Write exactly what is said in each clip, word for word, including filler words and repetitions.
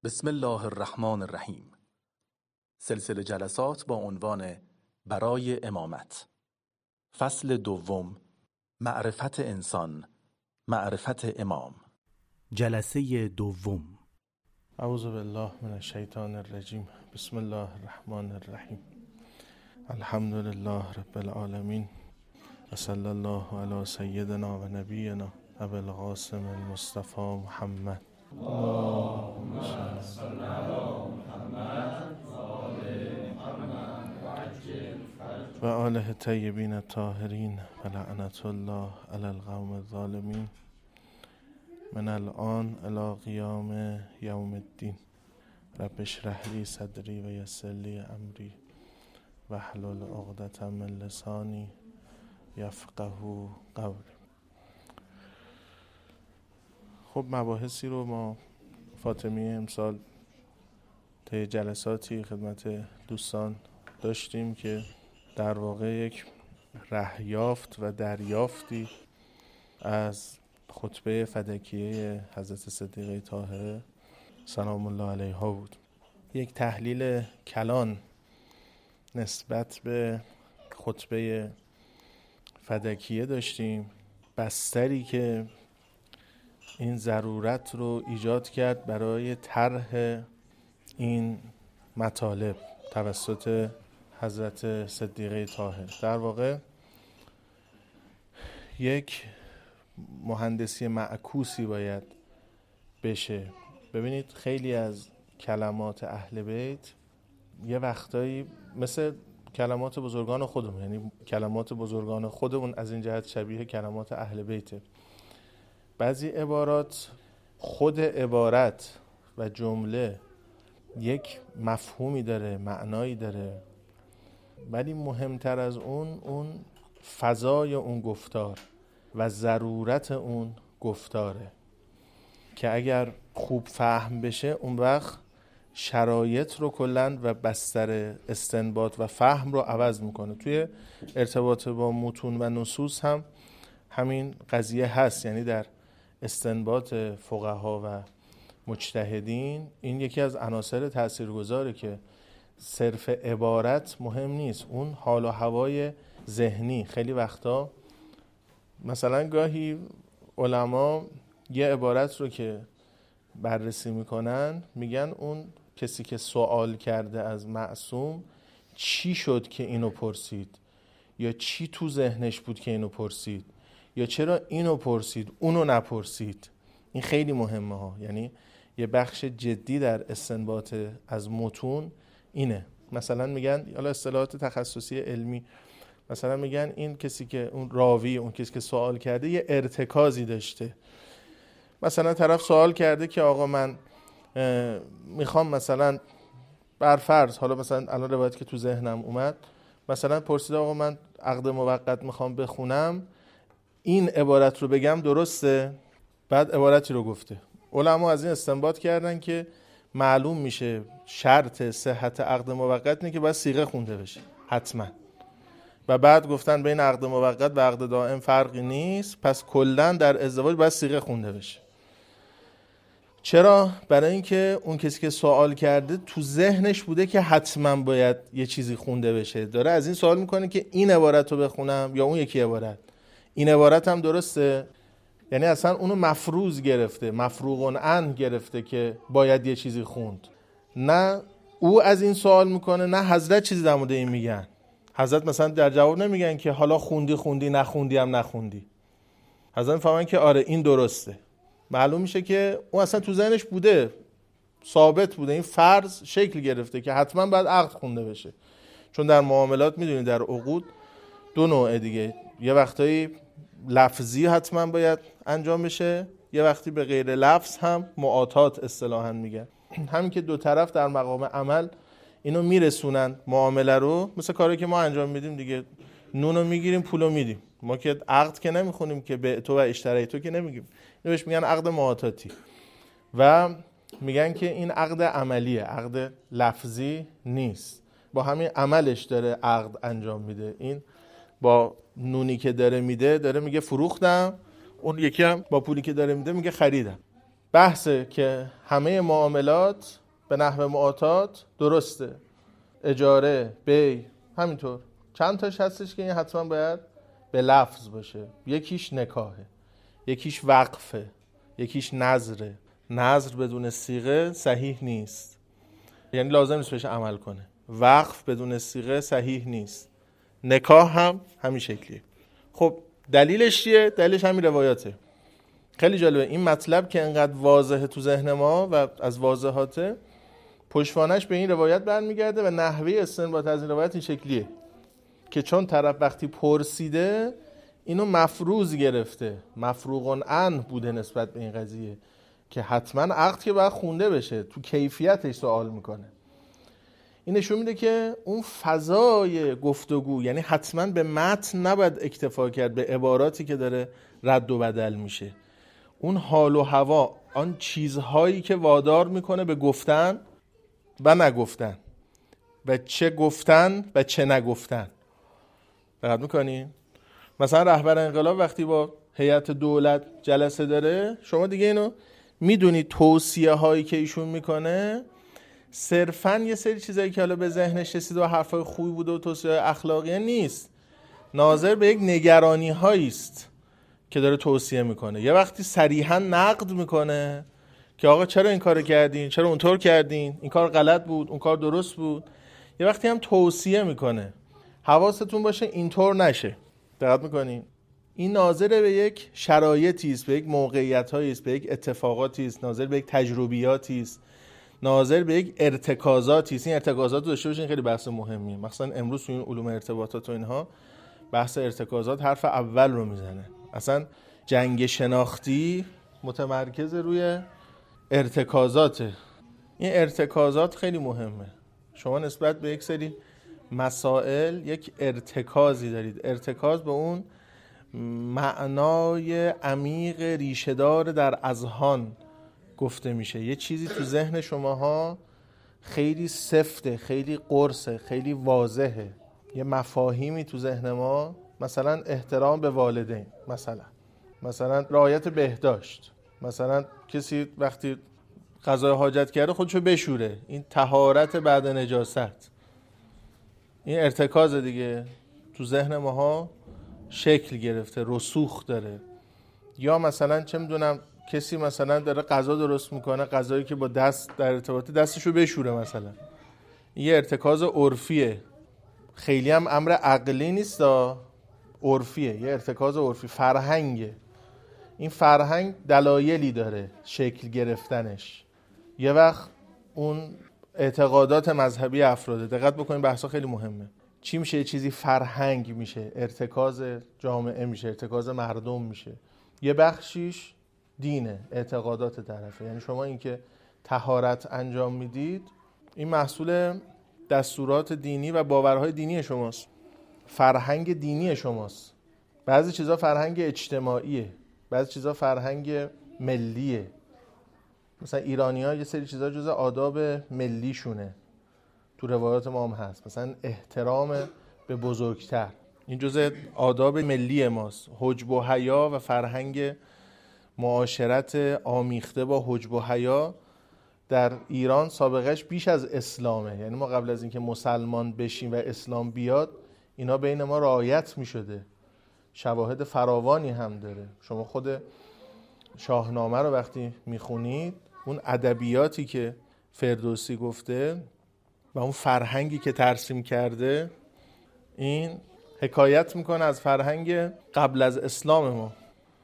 بسم الله الرحمن الرحیم. سلسله جلسات با عنوان برای امامت، فصل دوم، معرفت انسان، معرفت امام. جلسه دوم. اعوذ بالله من الشیطان الرجیم. بسم الله الرحمن الرحیم. الحمد لله رب العالمین و صلی الله علی سیدنا و نبینا ابی القاسم المصطفى محمد. اللهم صل علی محمد و آله الطیبین الطاهرین و لعنت الله علی القوم الظالمین من الان الی قیام یوم الدین. رب اشرح لی صدری و یسر لی امری واحلل عقدة من لسانی یفقهوا قولی. خب مباحثی رو ما فاطمی امسال طی جلساتی خدمت دوستان داشتیم که در واقع یک رهیافت و دریافتی از خطبه فدکیه حضرت صدیقه طاهره سلام الله علیها بود. یک تحلیل کلان نسبت به خطبه فدکیه داشتیم، بستری که این ضرورت رو ایجاد کرد برای طرح این مطالب توسط حضرت صدیقه طاهر. در واقع یک مهندسی معکوسی باید بشه. ببینید خیلی از کلمات اهل بیت یه وقتایی مثل کلمات بزرگان خودمون، یعنی کلمات بزرگان خودمون از این جهت شبیه کلمات اهل بیته. بعضی عبارات، خود عبارت و جمله یک مفهومی داره، معنایی داره، ولی مهمتر از اون اون فضای اون گفتار و ضرورت اون گفتاره که اگر خوب فهم بشه اون وقت شرایط رو کلاً و بستر استنباط و فهم رو عوض میکنه. توی ارتباط با متون و نصوص هم همین قضیه هست، یعنی در استنباط فقها و مجتهدین این یکی از عناصر تاثیرگذاره که صرف عبارت مهم نیست، اون حال و هوای ذهنی. خیلی وقتا مثلا گاهی علما یه عبارت رو که بررسی میکنن میگن اون کسی که سوال کرده از معصوم چی شد که اینو پرسید، یا چی تو ذهنش بود که اینو پرسید، یا چرا اینو پرسید اونو نپرسید. این خیلی مهمه ها، یعنی یه بخش جدی در استنباط از متون اینه. مثلا میگن حالا اصطلاحات تخصصی علمی، مثلا میگن این کسی که اون راوی، اون کسی که سوال کرده یه ارتکازی داشته. مثلا طرف سوال کرده که آقا من میخوام مثلا برفرض، حالا مثلا الان روایت که تو ذهنم اومد، مثلا پرسیده آقا من عقد موقت میخوام بخونم، این عبارت رو بگم درسته؟ بعد عبارتی رو گفته. علما از این استنباط کردن که معلوم میشه شرط صحت عقد موقت اینه که باید صیغه خونده بشه حتما، و بعد گفتن بین عقد موقت و عقد دائم فرقی نیست، پس کلا در ازدواج باید صیغه خونده بشه. چرا؟ برای اینکه اون کسی که سوال کرده تو ذهنش بوده که حتما باید یه چیزی خونده بشه، داره از این سوال میکنه که این عبارت رو بخونم یا اون یکی عبارت، این عبارت هم درسته، یعنی اصلا اونو مفروض گرفته، مفروغ عنه گرفته که باید یه چیزی خوند. نه او از این سوال میکنه، نه حضرت چیزی در مورد این میگن. حضرت مثلا در جواب نمیگن که حالا خوندی خوندی، نخوندی هم نخوندی. حضرت میفهمن که آره این درسته. معلوم میشه که اون اصلا تو ذهنش بوده، ثابت بوده، این فرض شکل گرفته که حتما باید عقد خونده بشه. چون در معاملات میدونید در عقود دو نوع دیگه، یه وقتایی لفظی حتما باید انجام بشه، یه وقتی به غیر لفظ هم معاطات اصطلاحاً میگن. همین که دو طرف در مقام عمل اینو میرسونن معامله رو، مثل کاری که ما انجام میدیم دیگه، نونو میگیریم پولو میدیم، ما که عقد که نمیخونیم که به تو و اشتری تو که نمیگیم، اینو بهش میگن عقد معاطاتی. و میگن که این عقد عملیه، عقد لفظی نیست، با همین عملش داره عقد انجام میده. این با نونی که داره میده داره میگه فروختم، اون یکی هم با پولی که داره میده میگه خریدم. بحثه که همه معاملات به نحو معتاد درسته، اجاره، بی، همینطور. چند تاش هستش که این حتما باید به لفظ باشه. یکیش نکاحه، یکیش وقفه، یکیش نذره. نذر بدون صیغه صحیح نیست، یعنی لازم نیست بهش عمل کنه. وقف بدون صیغه صحیح نیست. نکاح هم همین شکلیه. خب دلیلش چیه؟ دلیلش همین روایاته. خیلی جالبه این مطلب که انقدر واضحه تو ذهن ما و از واضحاته، پشتوانش به این روایت برمیگرده و نحوه استنباط از این روایت این شکلیه که چون طرف وقتی پرسیده اینو مفروض گرفته، مفروغ عنه بوده نسبت به این قضیه که حتما عقد که باید خونده بشه، تو کیفیتش سوال میکنه. این نشون میده که اون فضای گفتگو، یعنی حتما به متن نباید اکتفا کرد، به عباراتی که داره رد و بدل میشه، اون حال و هوا، آن چیزهایی که وادار میکنه به گفتن و نگفتن و چه گفتن و چه نگفتن. دقت میکنی؟ مثلا رهبر انقلاب وقتی با هیئت دولت جلسه داره، شما دیگه اینو میدونی توصیه هایی که ایشون میکنه صرفاً یه سری چیزایی که حالا به ذهنش رسید و حرفای خوبی بوده و توصیه اخلاقی نیست، ناظر به یک نگرانی هایی است که داره توصیه میکنه. یه وقتی صریحاً نقد میکنه که آقا چرا این کارو کردین، چرا اونطور کردین، این کار غلط بود، اون کار درست بود. یه وقتی هم توصیه میکنه، حواستون باشه اینطور نشه. دقت میکنین؟ این ناظر به یک شرایطی است، به یک موقعیت‌هایی است، به یک اتفاقاتی است، ناظر به یک تجربیاتی است، ناظر به یک ارتکازاتی است. این ارتکازات رو داشته باشین، خیلی بحث مهمیه. مثلا امروز تو این علوم ارتباطات و اینها بحث ارتکازات حرف اول رو میزنه. اصلا جنگ شناختی متمرکز روی ارتکازاته. این ارتکازات خیلی مهمه. شما نسبت به یک سری مسائل یک ارتکازی دارید. ارتکاز به اون معنای عمیق ریشه‌دار در اذهان گفته میشه. یه چیزی تو ذهن شماها خیلی سفته، خیلی قرصه، خیلی واضحه. یه مفاهیمی تو ذهن ما، مثلا احترام به والدین، مثلا مثلا رعایت بهداشت، مثلا کسی وقتی قضای حاجت کرده خودشو بشوره، این طهارت بعد نجاست. این ارتکاز دیگه تو ذهن ماها شکل گرفته، رسوخ داره. یا مثلا چه میدونم کسی مثلا داره غذا درست میکنه، غذایی که با دست در ارتباطه، دستشو بشوره مثلا. یه ارتکاز عرفیه، خیلی هم امر عقلی نیست، عرفیه، یه ارتکاز عرفی، فرهنگه. این فرهنگ دلایلی داره شکل گرفتنش. یه وقت اون اعتقادات مذهبی افراده. دقت بکنین بحثا خیلی مهمه. چی میشه؟ یه چیزی فرهنگ میشه، ارتکاز جامعه میشه، ارتکاز مردم میشه. یه بخشیش دینه، اعتقادات طرفه. یعنی شما این که طهارت انجام میدید، این محصول دستورات دینی و باورهای دینی شماست، فرهنگ دینی شماست. بعضی چیزا فرهنگ اجتماعیه، بعضی چیزا فرهنگ ملیه. مثلا ایرانی‌ها یه سری چیزا جزء آداب ملیشونه، تو روایات ما هم هست. مثلا احترام به بزرگتر، این جزء آداب ملی ماست. حجب و حیا و فرهنگ معاشرت آمیخته با حجب و حیا در ایران سابقش بیش از اسلامه. یعنی ما قبل از اینکه مسلمان بشیم و اسلام بیاد، اینا بین ما رعایت می شده. شواهد فراوانی هم داره. شما خود شاهنامه رو وقتی میخونید، اون ادبیاتی که فردوسی گفته و اون فرهنگی که ترسیم کرده، این حکایت میکنه از فرهنگ قبل از اسلام ما.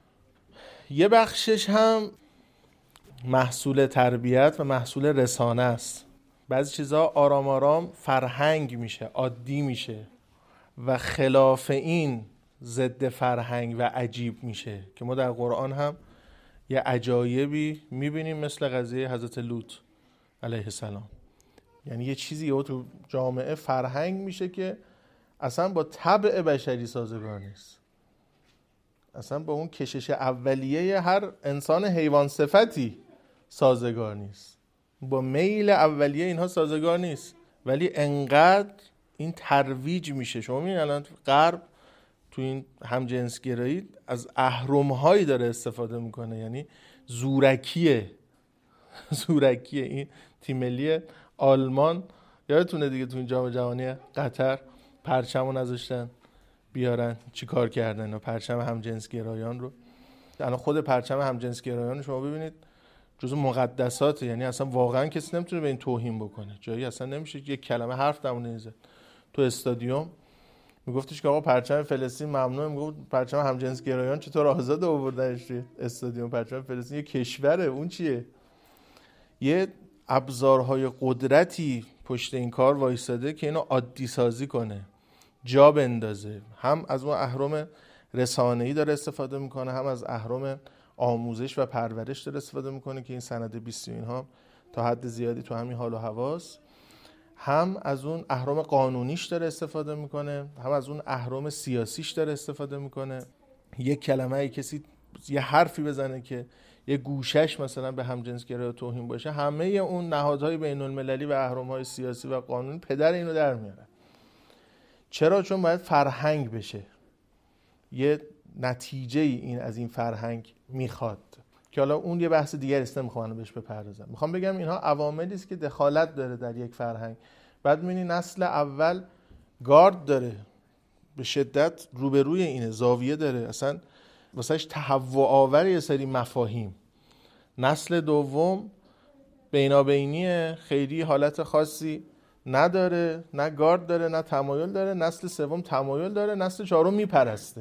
یه بخشش هم محصول تربیت و محصول رسانه است. بعضی چیزا آرام آرام فرهنگ میشه، عادی میشه و خلاف این ضد فرهنگ و عجیب میشه که ما در قرآن هم یه عجایبی میبینیم، مثل قضیه حضرت لوط علیه السلام. یعنی یه چیزی او تو جامعه فرهنگ میشه که اصلا با طبع بشری سازگار نیست، اصلا با اون کشش اولیه هر انسان حیوان صفتی سازگار نیست، با میل اولیه اینها سازگار نیست. ولی انقدر این ترویج میشه. شما میبینید الان غرب تو این همجنسگرایی از اهرم‌هایی داره استفاده میکنه، یعنی زورکیه. زورکی این تیم ملی آلمان یادتونه دیگه تو این جام جهانی قطر پرچمو نذاشتن بیارن چی کار کردن و پرچم همجنسگرایان رو. الان خود پرچم همجنسگرایان شما ببینید جزو مقدساته، یعنی اصلا واقعا کسی نمیتونه به این توهین بکنه، جایی اصلا نمیشه یک کلمه حرف دمونه نمیزد. تو استادیوم میگفتش که آقا پرچم فلسطین ممنوعه، میگفت پرچم همجنسگرایان چطور آزاد آوردنش توی استادیوم؟ پرچم فلسطین یه کشوره، اون چیه؟ یه ابزارهای قدرتی پشت این کار وایساده که اینو عادی سازی کنه، جا بندازه. هم از اون اهرم رسانه‌ای داره استفاده میکنه، هم از اهرم آموزش و پرورش داره استفاده میکنه که این سند بیست اینها تا حد زیادی تو همین حال و هواست. هم از اون اهرم قانونیش داره استفاده میکنه، هم از اون اهرم سیاسیش داره استفاده میکنه. یک کلمه ای کسی یه حرفی بزنه که یه گوشش مثلا به همجنسگرایی توهین باشه، همه اون نهادهای بین المللی و اهرم‌های سیاسی و قانونی پدر اینو در میارن. چرا؟ چون باید فرهنگ بشه. یه نتیجه ای این از این فرهنگ میخواد که حالا اون یه بحث دیگر است، نمیخوام بهش بپردازم. میخوام بگم اینها عواملی است که دخالت داره در یک فرهنگ. بعد می‌بینی نسل اول گارد داره، به شدت روبروی اینه، زاویه داره، اصلا واسهش تهوع آور یه سری مفاهیم. نسل دوم بینابینی، خیلی حالت خاصی نداره، نه گارد داره نه تمایل داره. نسل سوم تمایل داره، نسل چهارم میپرسته.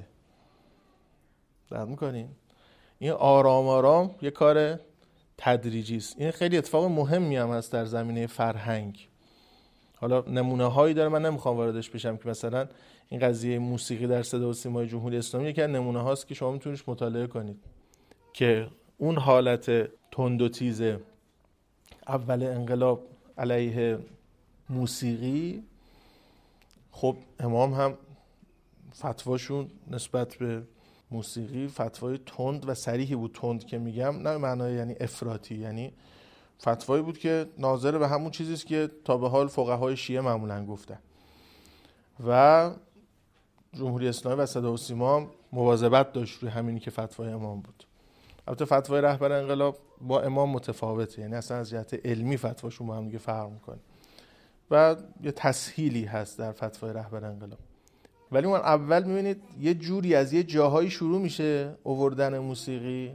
درک می‌کنین؟ این آرام آرام یه کار تدریجی است. این خیلی اتفاق مهمی هم هست در زمینه فرهنگ. حالا نمونه هایی داره، من نمیخوام واردش بشم، که مثلا این قضیه موسیقی در صدا و سیمای جمهوری اسلامی یکی از نمونه هاست که شما میتونید مطالعه کنید که اون حالت تند و تیز اول انقلاب علیه موسیقی، خب امام هم فتواشون نسبت به موسیقی فتوای تند و صریحی بود. تند که میگم نه معنای یعنی افراطی، یعنی فتوایی بود که ناظر به همون چیزی است که تا به حال فقهای شیعه معمولا گفتن و جمهوری اسلامی و صدا و سیما مواظبت داشت روی همینی که فتوای امام بود. البته فتوای رهبر انقلاب با امام متفاوته، یعنی اصلا از جهت علمی فتواشون با هم دیگه فرق میکنه و یه تسهیلی هست در فتوای رهبر انقلاب. ولی اون اول میبینید یه جوری از یه جاهایی شروع میشه آوردن موسیقی،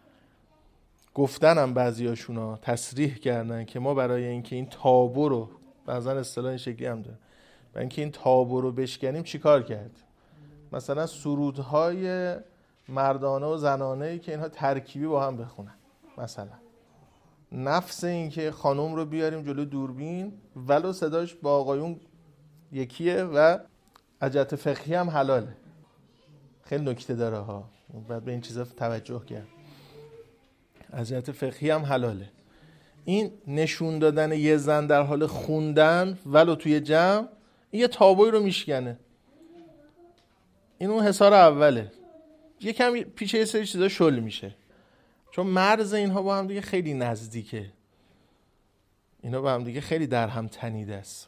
گفتنم بعضیاشونا تصریح کردن که ما برای اینکه این تابو رو، بعضن اصطلاح این شکلی هم داره، برای اینکه این تابو رو بشکنیم چی کار کرد؟ مثلا سرودهای مردانه و زنانه‌ای که اینها ترکیبی با هم بخونن، مثلا نفس این که خانم رو بیاریم جلو دوربین ولو صداش با آقایون یکیه و از جهت فقهی هم حلاله. خیلی نکته داره ها، باید به این چیزا توجه کرد. از جهت فقهی هم حلاله. این نشون دادن یه زن در حال خوندن ولو توی جمع، این یه تابوی رو میشکنه. این اون حصار اوله. یه کم پیچه یه سری چیزا شل میشه، چون مرز اینها با هم دیگه خیلی نزدیکه. اینا با هم دیگه خیلی در هم تنیده است.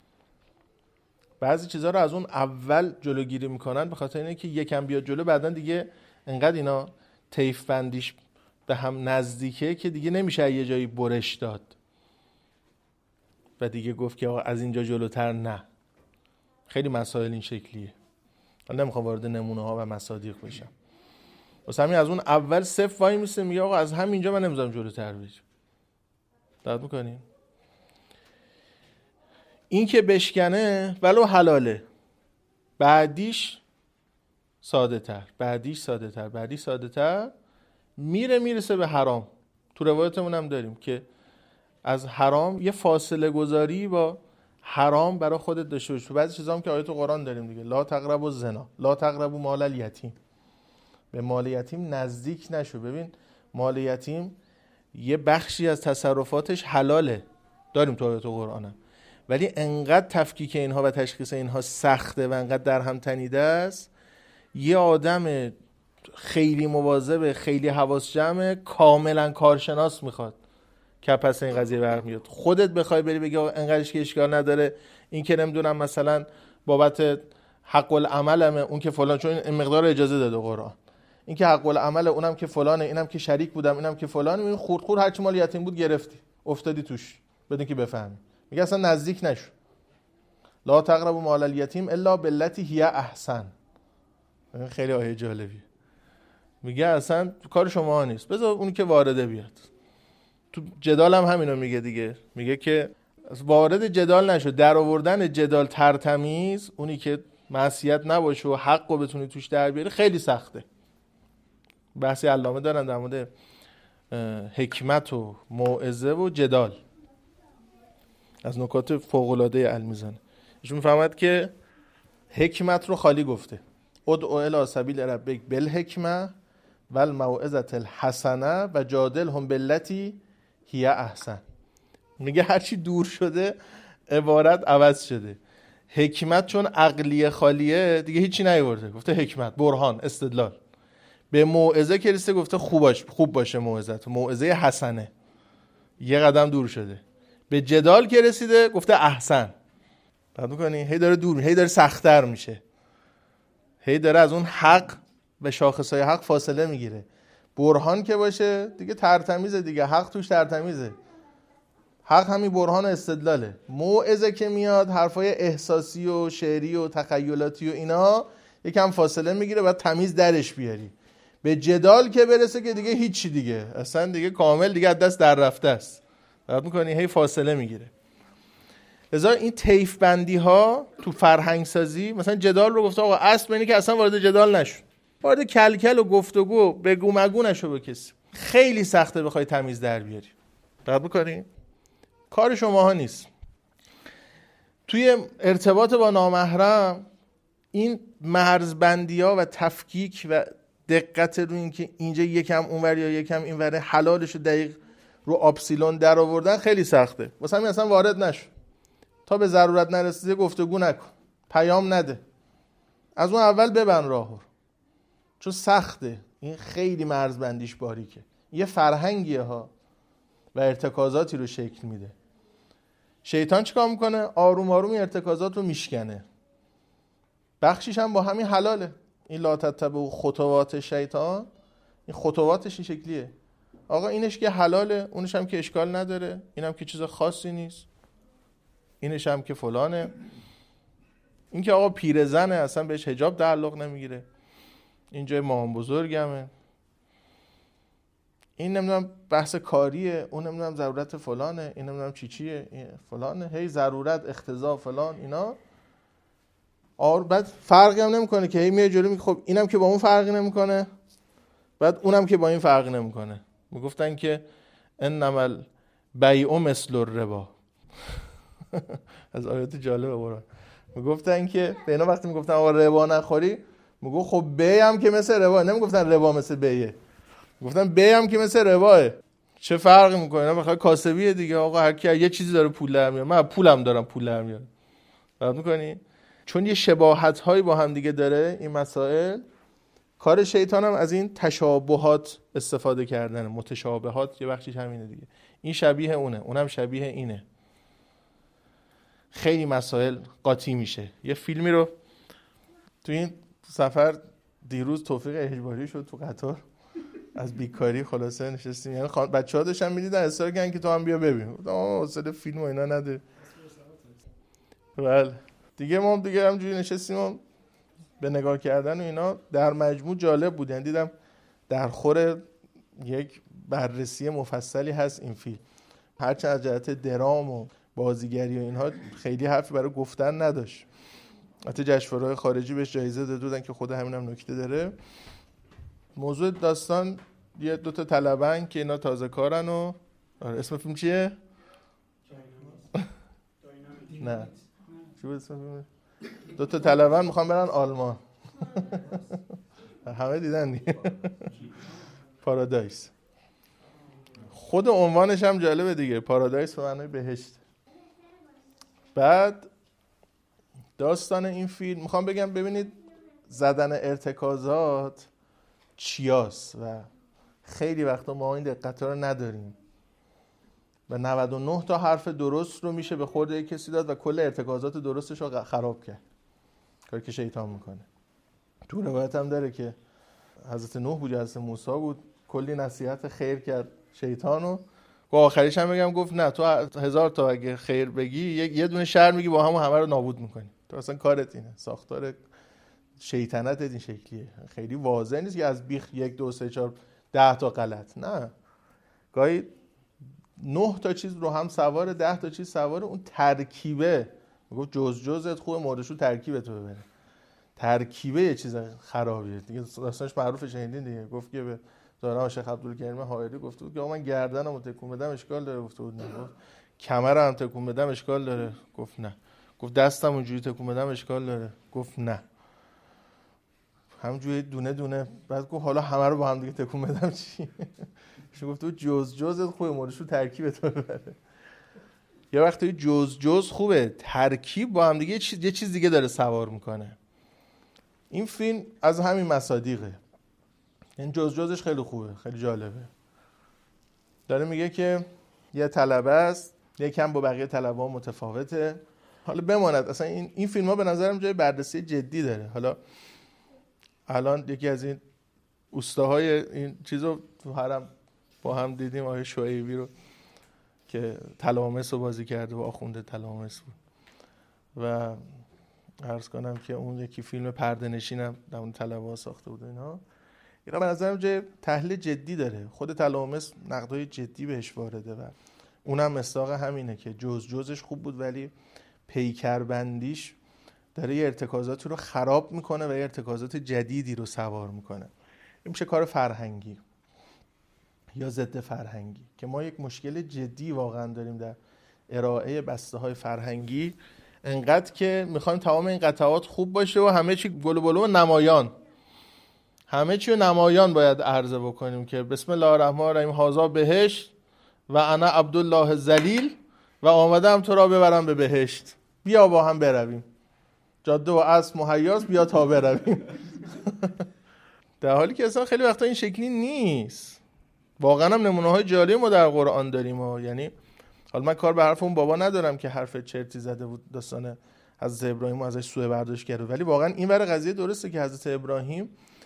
بعضی چیزا رو از اون اول جلوگیری میکنن به خاطر اینه که یکم بیاد جلو، بعدن دیگه انقدر اینا طیف بندیش به هم نزدیکه که دیگه نمیشه یه جایی برش داد و دیگه گفت که آقا از اینجا جلوتر نه. خیلی مسائل این شکلیه. من نمیخوام وارد نمونه ها و مصادیق بشم. واسه همین از اون اول صفر وای میسته میگه آقا از همینجا من نمیذارم جلوتر بشه. دقت میکنین؟ این که بشکنه ولو حلاله، بعدیش ساده تر، بعدیش ساده تر، بعدیش ساده تر، میره میرسه به حرام. تو روایتمون هم داریم که از حرام یه فاصله گذاری با حرام برای خودت داشته باش. تو بعضی چیزا هم که آیات قرآن داریم دیگه، لا تقربوا الزنا، لا تقربوا مال الیتیم، به مال یتیم نزدیک نشو. ببین مال یتیم یه بخشی از تصرفاتش حلاله، داریم تو آیات قرآن هم. ولی انقدر تفکیک اینها و تشخیص اینها سخته و انقدر در هم تنیده است، یه آدم خیلی مواظب، خیلی حواس جمع، کاملا کارشناس میخواد که پس این قضیه برمیاد. خودت بخوای بری بگی انقدرش که اشکال نداره، این که نمیدونم مثلا بابت حق العملمه، اون که فلان، چون این مقدار اجازه داده قرآن، این که حق العمل، اونم که فلانه، اینم که شریک بودم، اینم که فلانه. این خورد خورد هر چی مال یتیم بود گرفتی، افتادی توش بدون که بفهمی. میگه اصلا نزدیک نشو. لا تقربوا مال الیتیم الا بالتی هی احسن. این خیلی آیه جالبیه. میگه اصلا کار شما نیست، بذار اونی که وارده بیاد. تو جدال هم همینو میگه دیگه. میگه که وارد جدال نشو. در آوردن جدال ترتمیز، اونی که معصیت نباشه و حق رو بتونی توش در بیاری، خیلی سخته. بحثی علامه دارن در مورد حکمت و موعظه و جدال، از نکات فوق‌العاده علمیزانه. ایشون میفهمد که حکمت رو خالی گفته، ادعو الی سبیل ربک بالحکمه و الموعظه الحسنه و جادلهم بالتی هی احسن. میگه هرچی دور شده عبارت عوض شده. حکمت چون عقلیه خالیه دیگه هیچی نیورده، گفته حکمت، برهان، استدلال. به موعظه که رسیده گفته خوباش خوب باشه موعظت، موعظه حسنه، یه قدم دور شده. به جدال که رسیده گفته احسن. بعد میکنی هی داره دور، هی داره سخت‌تر میشه، هی داره از اون حق به شاخصهای حق فاصله میگیره. برهان که باشه دیگه ترتمیزه دیگه، حق توش ترتمیزه، حق همین برهان و استدلاله. موعظه که میاد حرفای احساسی و شعری و تخیلاتی و اینا یکم فاصله میگیره، بعد تمیز درش بیاری. به جدال که برسه که دیگه هیچی دیگه، اصلا دیگه کامل دیگه از دست در رفته است. بعد میکنی هی فاصله میگیره. لذا این طیف بندی ها تو فرهنگ سازی، مثلا جدال رو گفته آقا اصل اینه که اصلا وارد جدال نشو، وارد کلکل و گفتگو بگو مگو نشو به کسی. خیلی سخته بخوای تمیز در بیاری. بعد میکنی کار شماها نیست. توی ارتباط با نامحرم این مرزبندی ها و تفکیک و دقت رو این که اینجا یکم اونور یا یکم اینور حلالش رو دقیق رو آپسیلون در آوردن خیلی سخته. واسه همین اصلا وارد نشو، تا به ضرورت نرسیده گفتگو نکن، پیام نده، از اون اول ببند راهو، چون سخته. این خیلی مرزبندیش باریکه، یه فرهنگیه ها و ارتکازاتی رو شکل میده. شیطان چیکار میکنه؟ آروم آروم این ارتکازات رو میشکنه. بخشیش هم با همین حلاله. این لا تتبعوا خطوات شیطان، این خطواتش این شکلیه. آقا اینش که حلاله، اونش هم که اشکال نداره، اینم که چیز خاصی نیست، اینش هم که فلانه. این که آقا پیرزنه اصلا بهش حجاب تعلق نمیگیره، اینجا مام بزرگمه، این نمیدونم بحث کاریه، اون نمیدونم ضرورت فلانه، این نمیدونم چی چیه فلانه، هی ضرورت اقتضا فلان اینا. آر بعد فرقی هم نمیکنه که هی میاد جلو میگه خب اینم که با اون فرقی نمیکنه، بعد اونم که با این فرقی نمیکنه. میگفتن که انما البیع مثل الربا. از آیات جالب قرآن میگفتن که به اینا وقتی میگفتن آقا ربا نخوری، میگو خب بیع هم که مثل ربا. نمیگفتن ربا مثل بیعه، گفتن بیع هم که مثل رباه. چه فرقی میکنه؟ اینا بخواد کاسبیه دیگه. آقا هر کی یه چیزی داره پول در میاره، من پولم دارم پول در میاره. بعد میکنی چون یه شباهت هایی با هم دیگه داره این مسائل. کار شیطان هم از این تشابهات استفاده کردن، متشابهات یه بخشیش همینه دیگه. این شبیه اونه، اونم شبیه اینه. خیلی مسائل قاطی میشه. یه فیلمی رو تو این سفر دیروز توفیق اجباری شد تو قطار، از بیکاری خلاصه نشستیم، یعنی خان... بچه‌ها داشتن می‌دیدن، اصرار کردن که تو هم بیا ببین. گفتم آقا حوصله فیلم و اینا نده. بله دیگه ما هم دیگه همونجوری نشستیم و به نگاه کردن و اینا. در مجموع جالب بود، یعنی دیدم در خور یک بررسی مفصلی هست این فیلم. هرچند از جهت درام و بازیگری و اینها خیلی حرفی برای گفتن نداشت. حتی جشنواره‌های خارجی بهش جایزه داده بودن که خود همینم نکته داره. موضوع داستان یه دو تا طلبن که اینا تازه کارن و اسم فیلم چیه؟ نه چی بود اسم فیلم؟ دو تا طلبن میخوان برن آلمان. همه دیدن دیگه. پارادایس. خود عنوانش هم جالبه دیگه، پارادایس به معنای بهشت. بعد داستان این فیلم میخوام بگم ببینید زدن ارتکازات چیاست و خیلی وقتا ما این دقت رو نداریم و نود و نه تا حرف درست رو میشه به خورده کسی داد و کل ارتکازات درستش رو خراب کرد. کاری که شیطان میکنه. تو روایت هم داره که حضرت نوح بود یا حضرت موسی بود، کلی نصیحت خیر کرد شیطانو. و آخریش هم بگم گفت نه تو هزار تا اگه خیر بگی یه دونه شر میگی با همون همه رو نابود میکنی، تو اصلا کارت اینه، ساختار شیطنت این شکلیه. خیلی واضح نیست که از بیخ یک دو سه چهار ده تا غلط، نه، گاهی نه تا چیز رو هم سوار، ده تا چیز سوار، اون ترکیبه. گفت جز جزت خوبه موردشو ترکیبه تو ببره، ترکیبه یه چیز خرابیه دیگه. داستانش معروفه، شنیدین دیگه. گفت که به دارم شیخ عبدالکریم حائری گفت بود که من گردنمو تکون بدم اشکال داره؟ گفت بود نه. گفت کمرم تکون بدم اشکال داره؟ گفت نه. گفت دستم اونجوری تکون بدم اشکال داره؟ گفت نه. همونجوری دونه دونه. بعد گفت حالا همه رو با هم دیگه تکون بدم چی؟ گفت تو جز جزت خوبه موردشو ترکیب تو ببره. یه وقتی جز جز خوبه، ترکیب با هم دیگه یه چیز یه چیز دیگه داره سوار میکنه. این فیلم از همین مصادیقه. این جز جزش خیلی خوبه، خیلی جالبه. داره میگه که یه طلبه است، یکم با بقیه طلبه‌ها متفاوته. حالا بماند اصلا این این فیلم‌ها به نظرم جای بررسی جدی داره. حالا الان یکی از این اوستاهای این چیزو تو حرم با هم دیدیم، آقای شعیبی رو که تلامس رو بازی کرده و آخونده تلامس بود. و عرض کنم که اون یکی فیلم پرده نشینم در اون طلبه‌ها ساخته بود. اینا اینا به نظرم جای تحلیل جدی داره. خود تلامس نقدهای جدی بهش وارده و اونم مصداق همینه که جز جزش خوب بود ولی پیکربندیش داره یه ارتکازاتی رو خراب میکنه و یه ارتکازات جدیدی رو سوار میکنه. این میشه کار فرهنگی یا ضد فرهنگی، که ما یک مشکل جدی واقعا داریم در ارائه بسته‌های فرهنگی، انقدر که میخوایم تمام این قطعات خوب باشه و همه چی گل و بلو و نمایان، همه چی رو نمایان باید عرضه بکنیم که بسم الله الرحمن الرحیم هازا بهشت و انا عبدالله ذلیل و آمدم تو را ببرم به بهشت، بیا با هم برویم، جاده و اسب مهیاس، بیا تا برویم. در حالی که اصلا خیلی وقتا این شکلی نیست. واقعا هم نمونه های جالب ما در قرآن داریم ها. یعنی حالا من کار به حرف اون بابا ندارم که حرف چرتی زده بود داستان حضرت ابراهیم و ازش سوء برداشت کرده، ولی واقعا این ور قضیه درسته که حضرت ابراهیم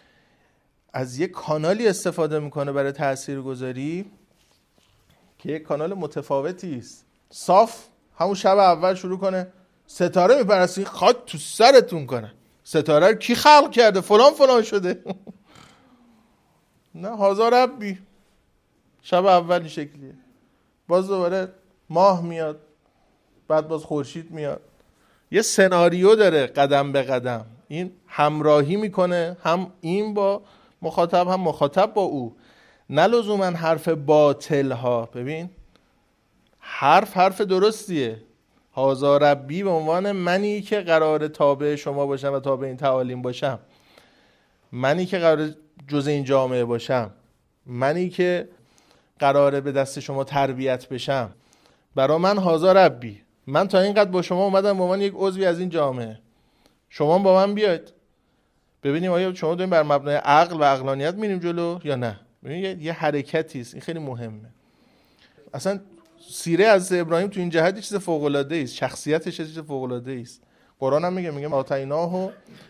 از یک کانالی استفاده میکنه برای تاثیرگذاری که یک کانال متفاوتی است. صاف همون شب اول شروع کنه ستاره میپرستی، خاک تو سرتون کنه، ستاره رو کی خلق کرده، فلان فلان شده. نه، هازا ربی. شب اول این شکلیه، باز دوباره ماه میاد، بعد باز خورشید میاد. یه سناریو داره قدم به قدم. این همراهی میکنه، هم این با مخاطب هم مخاطب با او، نه لزوما حرف باطل ها. ببین حرف حرف درستیه. هازا ربی به عنوان منی که قرار تابع شما باشم و تابع این تعالیم باشم، منی که قرار جزء این جامعه باشم، منی که قراره به دست شما تربیت بشم، برا من هازا ربی. من تا اینقدر با شما اومدم به عنوان یک عضوی از این جامعه، شما با من بیاید ببینیم آیا شما داریم بر مبنای عقل و عقلانیت میریم جلو یا نه. ببین یه حرکتی است، این خیلی مهمه. اصلا سیره از ابراهیم تو این جهت چیز فوق العاده است، شخصیتش چیز فوق العاده است. قرآن هم میگه میگه آتیناه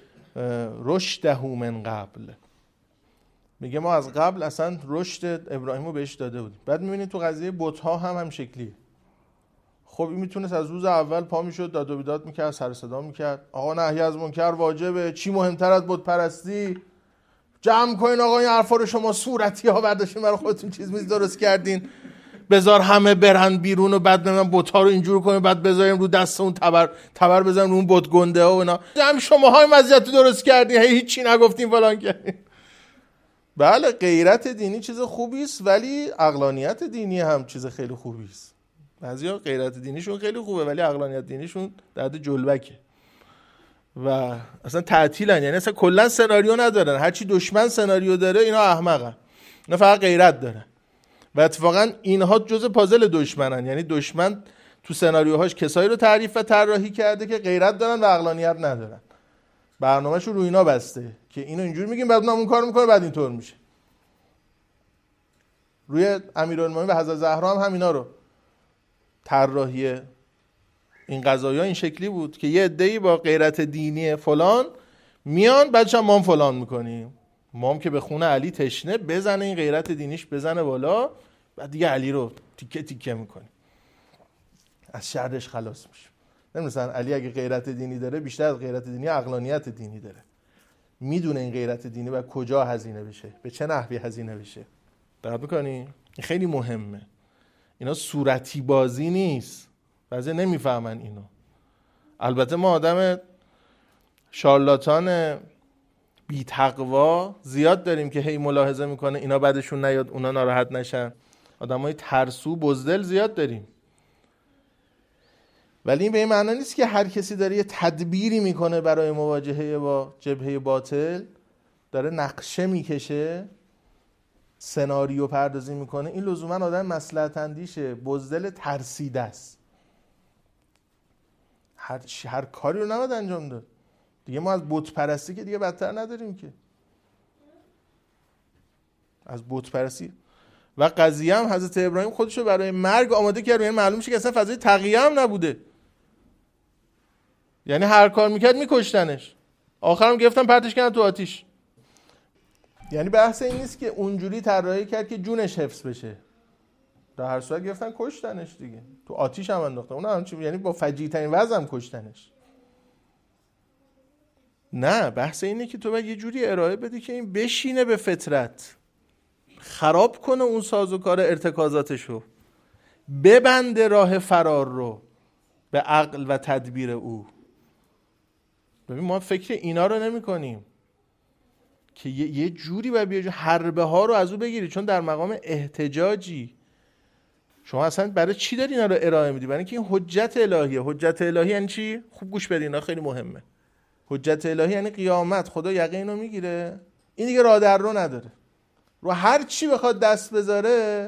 رشده من قبل، میگه ما از قبل اصلا رشد ابراهیم رو بهش داده بودیم. بعد میبینید تو قضیه بت‌ها هم هم شکلیه. خب این میتونست از روز اول پا میشد داد و بیداد میکرد، سر صدا میکرد، آقا نهی از منکر واجبه، چی مهمتر از بت پرستی، جمع کنین آقا این حرفا رو شما صورتی ها برداشتین برای خودتون چیز میز درست کردین، بذار همه برن بیرون و بعد من بت‌ها رو اینجور کنیم، بعد بذاریم رو دست اون تبر تبر بزنیم رو اون بت گنده ها و اینا، جمع شماها مزیت درست کردین، هی هیچ چی نگفتین فلان کردین. بله غیرت دینی چیز خوبی است، ولی عقلانیت دینی هم چیز خیلی خوبی است. بعضیا غیرت دینیشون خیلی خوبه ولی عقلانیت دینیشون در حد جلبکه و اصلا تعطیلن، یعنی اصلا کلا سناریو ندارن. هرچی دشمن سناریو داره اینا احمقن، اینا فقط غیرت دارن. و اتفاقا اینها جزء پازل دشمنن، یعنی دشمن تو سناریوهاش کسایی رو تعریف و طراحی کرده که غیرت دارن و عقلانیت ندارن. برنامه‌شو رو اینا بسته که اینو اینجوری میگیم بعد اون کارو میکنه بعد اینطور میشه. روی امیرالمومنین و حضرت زهرا هم همینا رو طراحی این قضایا این شکلی بود که یه عده‌ای با غیرت دینی فلان میان بعدش هم ما فلان میکنیم. مام که به خون علی تشنه، بزنه این غیرت دینیش بزنه بالا، بعد دیگه علی رو تیکه تیکه میکنه، از شرش خلاص میشه. نمی‌دونن علی اگه غیرت دینی داره، بیشتر از غیرت دینی عقلانیت دینی داره. میدونه این غیرت دینی باید کجا هزینه بشه، به چه نحوی هزینه بشه. دقت می‌کنی؟ این خیلی مهمه. اینا صورتی بازی نیست. بعضی نمیفهمن اینو. البته ما آدم شارلاتان بی تقوا زیاد داریم که هی ملاحظه میکنه اینا بعدشون نیاد اونا ناراحت نشن. آدمای ترسو بزدل زیاد داریم. ولی این به این معنی نیست که هر کسی داره یه تدبیری میکنه برای مواجهه با جبهه باطل، داره نقشه میکشه، سناریو پردازی میکنه، این لزوما آدم مصلحت اندیشه، بزدل ترسیده است. هر هر کاری رو نباید انجام داد. دیگه ما از بت پرستی که دیگه بدتر نداریم که. از بت پرستی و قضیه هم حضرت ابراهیم خودشو برای مرگ آماده کرد، یعنی معلوم میشه که اصلا فضای تقیه هم نبوده. یعنی هر کار میکرد میکشتنش، آخرم گرفتن پرتش کردن تو آتیش. یعنی بحث این نیست که اونجوری طراحی کرد که جونش حفظ بشه، در هر صورت گرفتن کشتنش دیگه، تو آتیش هم انداختن. اون هم چی، یعنی با فجیع ترین وضع هم کشتنش. نه، بحث اینه که تو باید یه جوری ارائه بدی که این بشینه به فطرت، خراب کنه اون سازوکار ارتکازاتشو، ببنده راه فرار رو به عقل و تدبیر او. ببین ما فکر اینا رو نمی کنیم که یه جوری باید بیاجو حربه ها رو از او بگیری، چون در مقام احتجاجی. شما اصلا برای چی داری اینا رو ارائه میدی؟ برای اینکه این حجت الهیه. حجت الهی یعنی چی؟ خوب گوش بدین، اینا خیلی مهمه. حجت الهی یعنی قیامت، خدا یقین رو میگیره، این دیگه راه در رو نداره، رو هر چی بخواد دست بذاره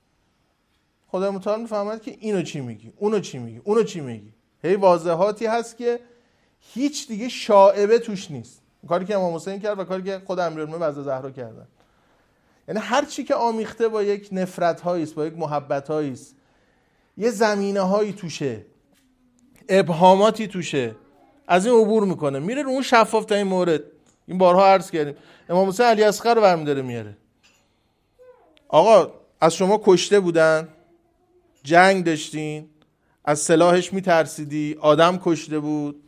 خدا متعال میفهمد که اینو چی میگی، اونو چی میگی، اونو چی میگی. هی واضحاتی هست که هیچ دیگه شائبه توش نیست. کاری که امام حسین کرد و کاری که خود امیرالمومنین بعد از زهرا کردن، یعنی هر چی که آمیخته با یک نفرت هایی است، با یک محبت هایی است، یه زمینه هایی توشه، ابهاماتی توشه، از این عبور میکنه، میره رو اون شفاف ترین مورد. این بارها عرض کردیم، امام حسین علی اصغر رو برمی‌داره میاره. آقا از شما کشته بودن، جنگ داشتین، از سلاحش میترسیدی، آدم کشته بود،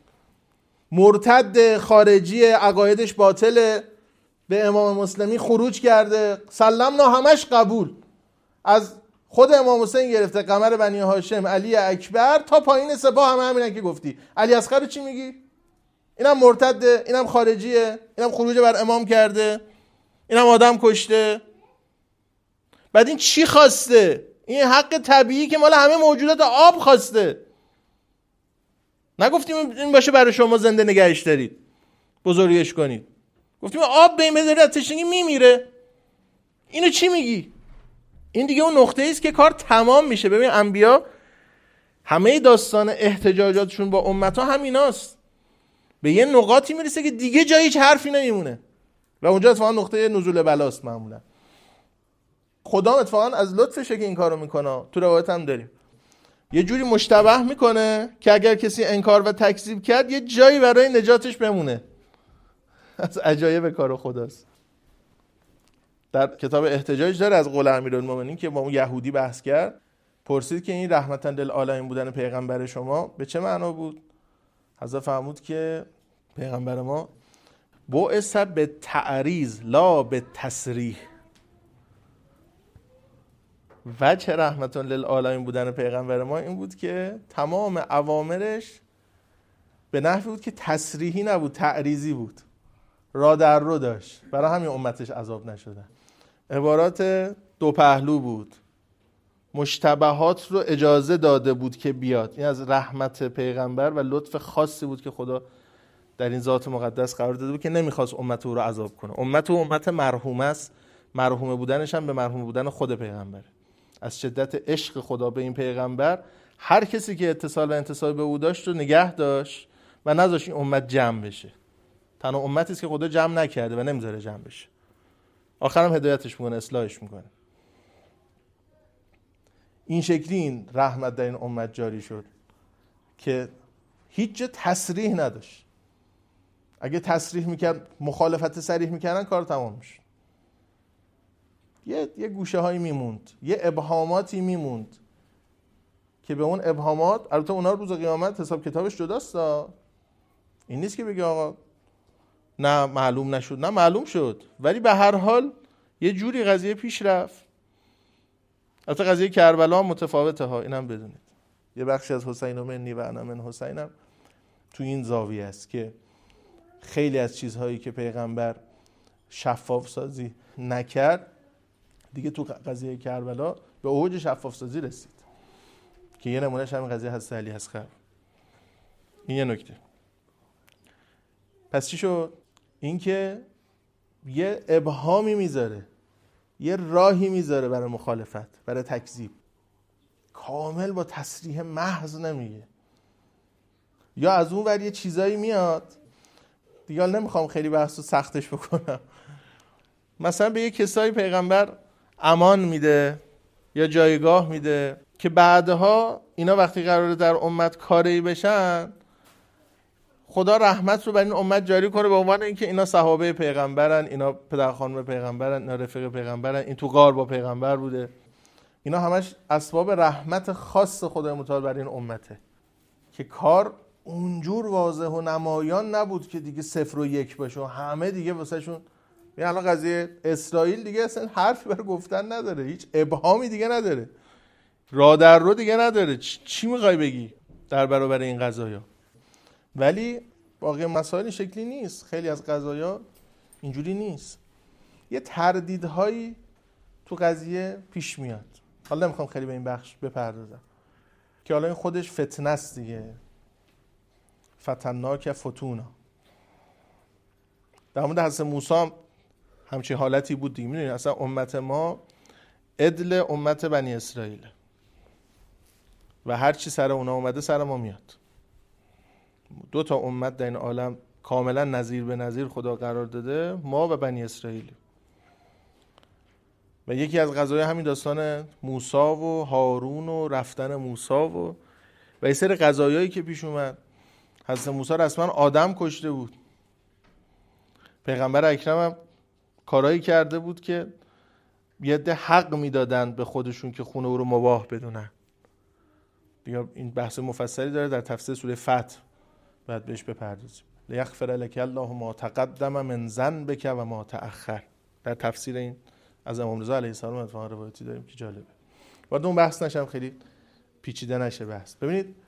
مرتد خارجی عقایدش باطله، به امام مسلمی خروج کرده، سلمنا همش قبول، از خود امام حسین گرفته قمر بنی هاشم، علی اکبر تا پایین سپاه همه همینن که گفتی. علی اصغر چی میگی؟ اینم مرتده، اینم خارجیه، اینم خروج بر امام کرده، اینم آدم کشته. بعد این چی خواسته؟ این حق طبیعی که مال همه موجودات آب خواسته. نگفتیم این باشه برای شما زنده نگهش دارید، بزرگش کنید. گفتیم آب به این بداره از تشنگی میمیره. اینو چی میگی؟ این دیگه اون نقطه ایست که کار تمام میشه. ببین انبیا همه داستان احتجاجاتشون با امتها همیناست. به یه نقاطی میرسه که دیگه جایی هیچ حرفی نمیمونه و اونجا اتفاقا نقطه نزول بلاست. معمولا خدا اتفاقا از لطفشه که این کارو میکنه. تو روایت هم داریم یه جوری مشتبه میکنه که اگر کسی انکار و تکذیب کرد یه جایی برای نجاتش بمونه. از عجایب کار خداست. در کتاب احتجاج داره از قول امیرالمومنین که با اون یهودی بحث کرد، پرسید که این رحمتاً للعالمین بودن پیغمبر شما به چه معنا بود؟ حضرت فرمود که پیغمبر ما بعث به تعریض لا به تصریح. وجه رحمتاً للعالمین بودن پیغمبر ما این بود که تمام اوامرش به نحوی بود که تصریحی نبود، تعریضی بود، را در رو داشت، برای همین امتش عذاب نشدن. عبارات دو پهلو بود، مشتبهات رو اجازه داده بود که بیاد. این از رحمت پیغمبر و لطف خاصی بود که خدا در این ذات مقدس قرار داده بود که نمیخواست امت او رو عذاب کنه. امت او امت مرحومه است، مرحومه بودنش هم به مرحومه بودن خود پیغمبر. از شدت عشق خدا به این پیغمبر هر کسی که اتصال و انتساب به او داشت رو نگه داشت و نذاشت این امت جمع بشه. تنها امتی است که خدا جمع نکرده و نمیذاره جمع بشه. آخرام هدایتش میکنه، اصلاحش میکنه. این شکلی این رحمت در این امت جاری شد که هیچ جا تصریح نداشت. اگه تصریح میکرد، مخالفت صریح میکردن، کار تمام میشد. یه یه گوشه هایی میموند، یه ابهاماتی میموند که به اون ابهامات، البته اونا روز قیامت حساب کتابش جداست. این نیست که بگه آقا نه معلوم نشد، نه معلوم شد، ولی به هر حال یه جوری قضیه پیش رفت. البته قضیه کربلا متفاوته ها، اینم بدونید. یه بخشی از حسین و منی و انا من حسینم تو این زاویه است که خیلی از چیزهایی که پیغمبر شفاف سازی نکرد دیگه تو قضیه کربلا به اوج شفاف سازی رسید، که یه نمونهش همین قضیه حضرت علی اصغر. این یه نکته. پس چی شد؟ این که یه ابهامی میذاره، یه راهی میذاره برای مخالفت، برای تکذیب. کامل با تصریح محض نمیگه. یا از اون ور یه چیزایی میاد دیگه، نمیخوام خیلی بحثو سختش بکنم. مثلا به یه کسایی پیغمبر امان میده یا جایگاه میده که بعدها اینا وقتی قراره در امت کاری بشن، خدا رحمت رو بر این امت جاری کنه به عنوان اینکه اینا صحابه پیغمبرن، اینا پدر خانم پیغمبرن، اینا رفیق پیغمبرن، این تو غار با پیغمبر بوده. اینا همش اسباب رحمت خاص خدای متعال بر این امته، که کار اونجور واضح و نمایان نبود که دیگه صفر و یک باشه و همه دیگه واسه شون. یعنی الان قضیه اسرائیل دیگه اصلا حرفی برای گفتن نداره، هیچ ابهامی دیگه نداره، را در رو دیگه نداره. چی میخوای بگی در برابر این قضایا؟ ولی باقی مسائل این شکلی نیست. خیلی از قضایا اینجوری نیست. یه تردیدهایی تو قضیه پیش میاد. حالا نمیخوام خیلی به این بخش بپردازم که حالا این خودش فتنه است دیگه. فتناک فتونا. در مورد حضرت موسی همچین حالتی بود دیگه. میدونید اصلا امت ما عدل امت بنی اسرائیل و هر چی سر اونا اومده سر ما میاد. دو تا امت در این عالم کاملا نظیر به نظیر خدا قرار داده، ما و بنی اسرائیل. و یکی از قضایا همین داستان موسی و هارون و رفتن موسی و و یه سری قضایایی که پیش اومد. حضرت موسی رسما آدم کشته بود. پیغمبر اکرم هم کارایی کرده بود که یه عده حق میدادن به خودشون که خونه او رو مباح بدونن. دیگه این بحث مفصلی داره در تفسیر سوره فتح، بعد بهش بپردازیم. لیغفر لک الله ما تقدم من ذنبک و ما تأخر. در تفسیر این از امام رضا علیه السلام اتفاقا روایتی داریم که جالبه. وارد اون بحث نشم، خیلی پیچیده نشه بحث. ببینید